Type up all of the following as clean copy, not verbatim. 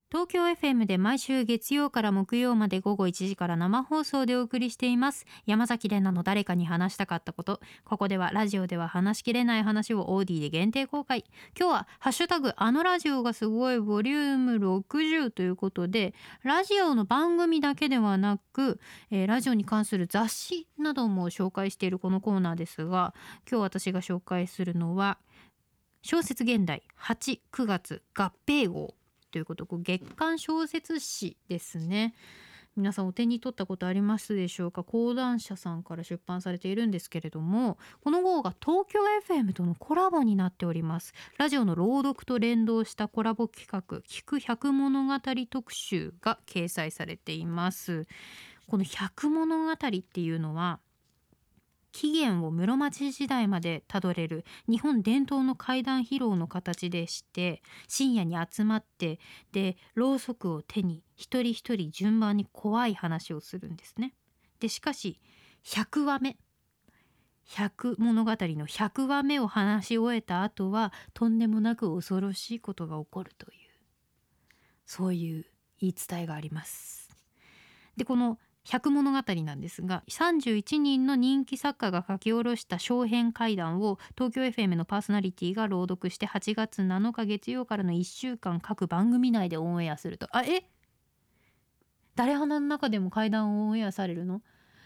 東京 FM で毎週月曜から木曜まで午後1時から生放送でお送りしています山崎怜奈の誰かに話したかったこと。ここではラジオでは話しきれない話をオーディで限定公開。今日はハッシュタグあのラジオがすごいボリューム60ということで、ラジオの番組だけではなく、ラジオに関する雑誌なども紹介しているこのコーナーですが、今日私が紹介するのは小説現代8、9月合併号ということ、月刊小説誌ですね。皆さんお手に取ったことありますでしょうか。講談社さんから出版されているんですけれども、この号が東京 FM とのコラボになっております。ラジオの朗読と連動したコラボ企画、聞く百物語特集が掲載されています。この百物語っていうのは起源を室町時代までたどれる日本伝統の怪談披露の形でして、深夜に集まってでろうそくを手に一人一人順番に怖い話をするんですね。でしかし100話目100物語の100話目を話し終えた後はとんでもなく恐ろしいことが起こるという、そういう言い伝えがあります。でこの百物語なんですが、31人の人気作家が書き下ろした小編怪談を東京 FM のパーソナリティが朗読して8月7日月曜からの1週間各番組内でオンエアすると。誰花の中でも怪談をオンエアされるの？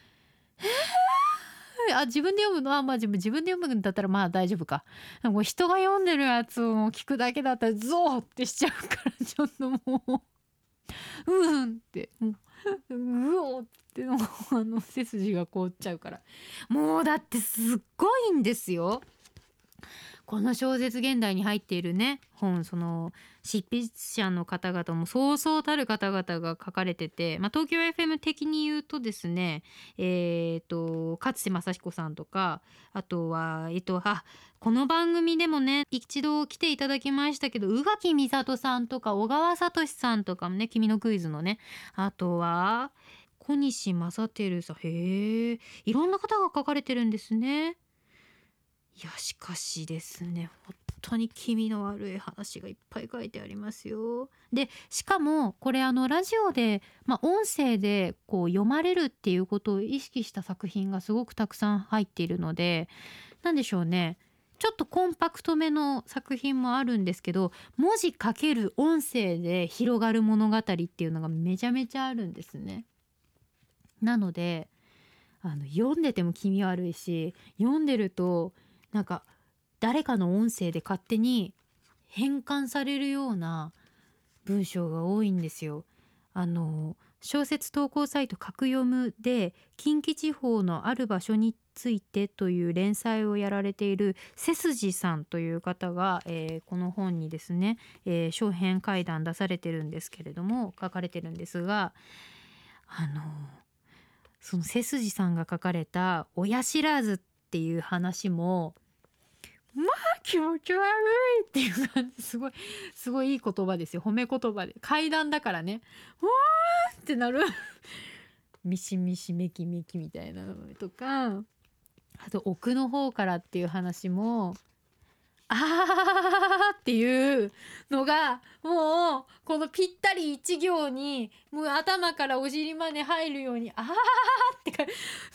自分で読むのは自分で読むんだったらまあ大丈夫か。もう人が読んでるやつを聞くだけだったらゾーってしちゃうからちょっともうってうおって背筋が凍っちゃうから。もうだってすっごいんですよ。この小説現代に入っているね本、その執筆者の方々もそうそうたる方々が書かれてて、東京 FM 的に言うとですね、勝瀬正彦さんとか、あとはこの番組でもね一度来ていただきましたけど宇垣美里さんとか小川聡さんとかもね、君のクイズのね、あとは小西正輝さん、いろんな方が書かれてるんですね。いやしかしですね、本当に気味の悪い話がいっぱい書いてありますよ。でしかもこれラジオで、音声でこう読まれるっていうことを意識した作品がすごくたくさん入っているので、なんでしょうね、ちょっとコンパクトめの作品もあるんですけど、文字かける音声で広がる物語っていうのがめちゃめちゃあるんですね。なので読んでても気味悪いし、読んでるとなんか誰かの音声で勝手に変換されるような文章が多いんですよ。小説投稿サイト格読むで近畿地方のある場所についてという連載をやられている背筋さんという方が、この本にですね、小編怪談出されてるんですけれども、書かれてるんですが、その背筋さんが書かれた親知らずっていう話も気持ち悪いっていう感じ、すごいいい言葉ですよ。褒め言葉で、怪談だからね、わーってなるミシミシメキメキみたいなのとか、あと奥の方からっていう話もっていうのがもうこのぴったり一行にもう頭からお尻まで入るようにってか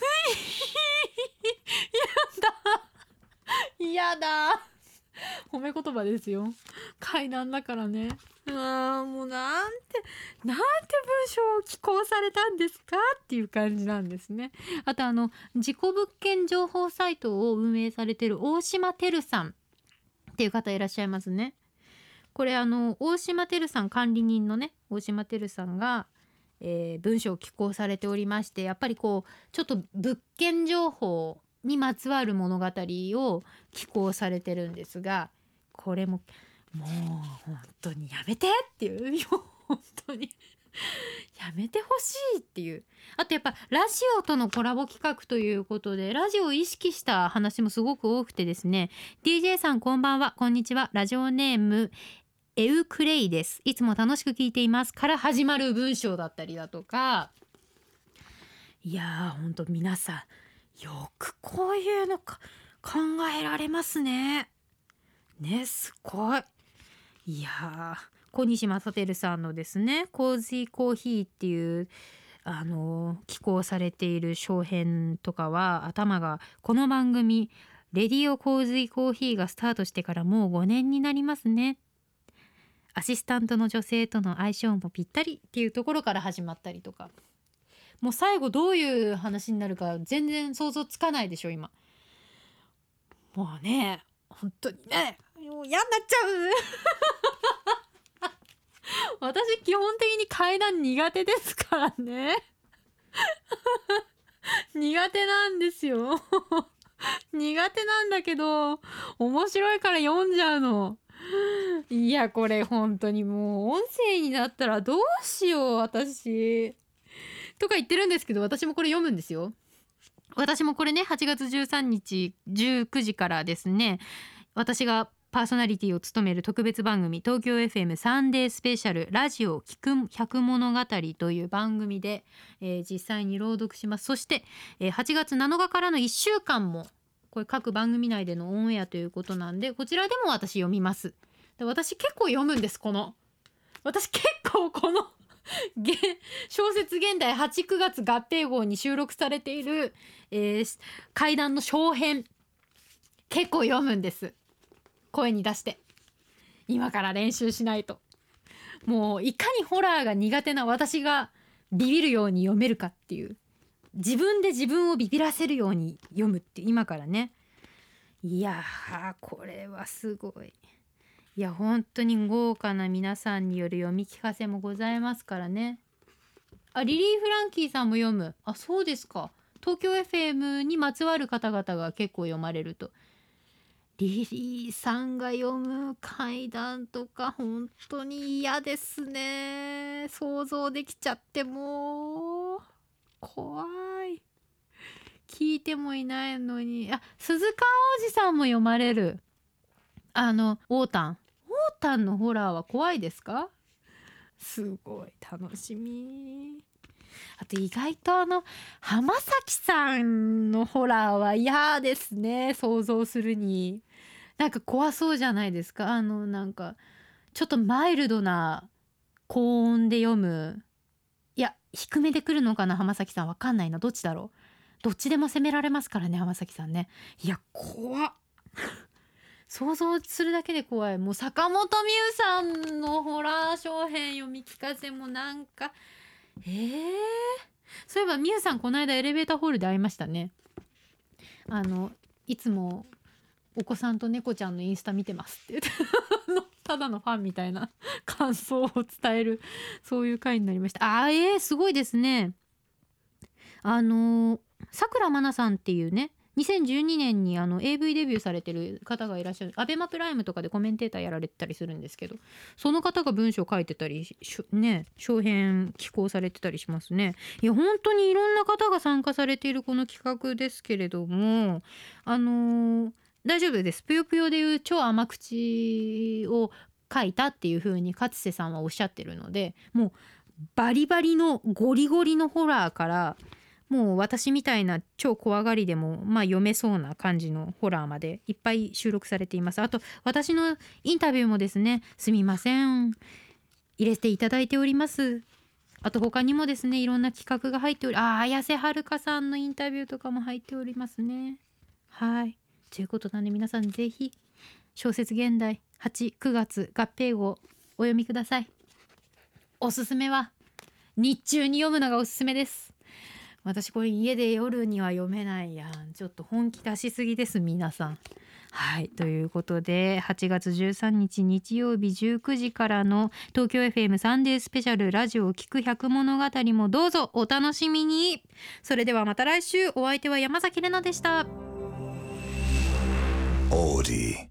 やだ褒め言葉ですよ。怪談だからね。もうなんて文章を寄稿されたんですかっていう感じなんですね。あと自己物件情報サイトを運営されている大島てるさんっていう方いらっしゃいますね。これ大島てるさん、管理人のね大島てるさんが、文章を寄稿されておりまして、やっぱりこうちょっと物件情報にまつわる物語を寄稿されてるんですが、これもう本当にやめてっていう本当にやめてほしいっていう。あとやっぱラジオとのコラボ企画ということで、ラジオを意識した話もすごく多くてですね、 DJ さんこんばんは、こんにちは、ラジオネームエウクレイです、いつも楽しく聞いていますから始まる文章だったりだとか、いやーほんと皆さんよくこういうの考えられますね。すごい。いや小西正輝さんのですねコージーコーヒーっていう寄稿されている小編とかは頭がこの番組レディオコージーコーヒーがスタートしてからもう5年になりますね。アシスタントの女性との相性もぴったりっていうところから始まったりとか、もう最後どういう話になるか全然想像つかないでしょ今。もうね本当にねもう嫌になっちゃう私基本的に階段苦手ですからね苦手なんですよ苦手なんだけど面白いから読んじゃうの。いやこれ本当にもう音声になったらどうしよう私とか言ってるんですけど、私もこれ読むんですよ。私もこれね8月13日19時からですね、私がパーソナリティを務める特別番組東京 FM サンデースペシャルラジオ聞く百物語という番組で、実際に朗読します。そして、8月7日からの1週間もこれ各番組内でのオンエアということなんで、こちらでも私読みます。で私結構読むんです。私結構この小説現代8、9月合併号に収録されている、怪談の小編結構読むんです。声に出して今から練習しないと。もういかにホラーが苦手な私がビビるように読めるかっていう、自分で自分をビビらせるように読むって今からね。いやーこれはすごい。いや本当に豪華な皆さんによる読み聞かせもございますからね。あ、リリー・フランキーさんも読む。あ、そうですか。東京 FM にまつわる方々が結構読まれると。リリーさんが読む怪談とか本当に嫌ですね。想像できちゃってもう怖い。聞いてもいないのに。あ、鈴鹿央士さんも読まれる。オータンのホラーは怖いですか？すごい楽しみ。あと意外と浜崎さんのホラーは嫌ですね。想像するになんか怖そうじゃないですか。なんかちょっとマイルドな高音で読む。いや低めで来るのかな浜崎さん、わかんないな。どっちだろう。どっちでも攻められますからね浜崎さんね。いや怖っ想像するだけで怖い。もう坂本美羽さんのホラー小編読み聞かせもなんかそういえば美羽さんこの間エレベーターホールで会いましたね。いつもお子さんと猫ちゃんのインスタ見てますって言ってただのファンみたいな感想を伝えるそういう回になりました。すごいですね。さくらまなさんっていうね2012年にAV デビューされてる方がいらっしゃる。アベマプライムとかでコメンテーターやられてたりするんですけど、その方が文章書いてたりね小編寄稿されてたりしますね。いや本当にいろんな方が参加されているこの企画ですけれども、大丈夫です。ぷよぷよでいう超甘口を書いたっていう風に勝瀬さんはおっしゃってるので、もうバリバリのゴリゴリのホラーからもう私みたいな超怖がりでも読めそうな感じのホラーまでいっぱい収録されています。あと私のインタビューもですね、すみません入れていただいております。あと他にもですねいろんな企画が入っており、綾瀬はるかさんのインタビューとかも入っておりますね。はいということなんで皆さんぜひ小説現代8、9月合併号お読みください。おすすめは日中に読むのがおすすめです。私これ家で夜には読めないやん。ちょっと本気出しすぎです皆さん。はいということで8月13日日曜日19時からの東京 FM サンデースペシャルラジオを聞く百物語もどうぞお楽しみに。それではまた来週。お相手は山崎怜奈でした。オーディ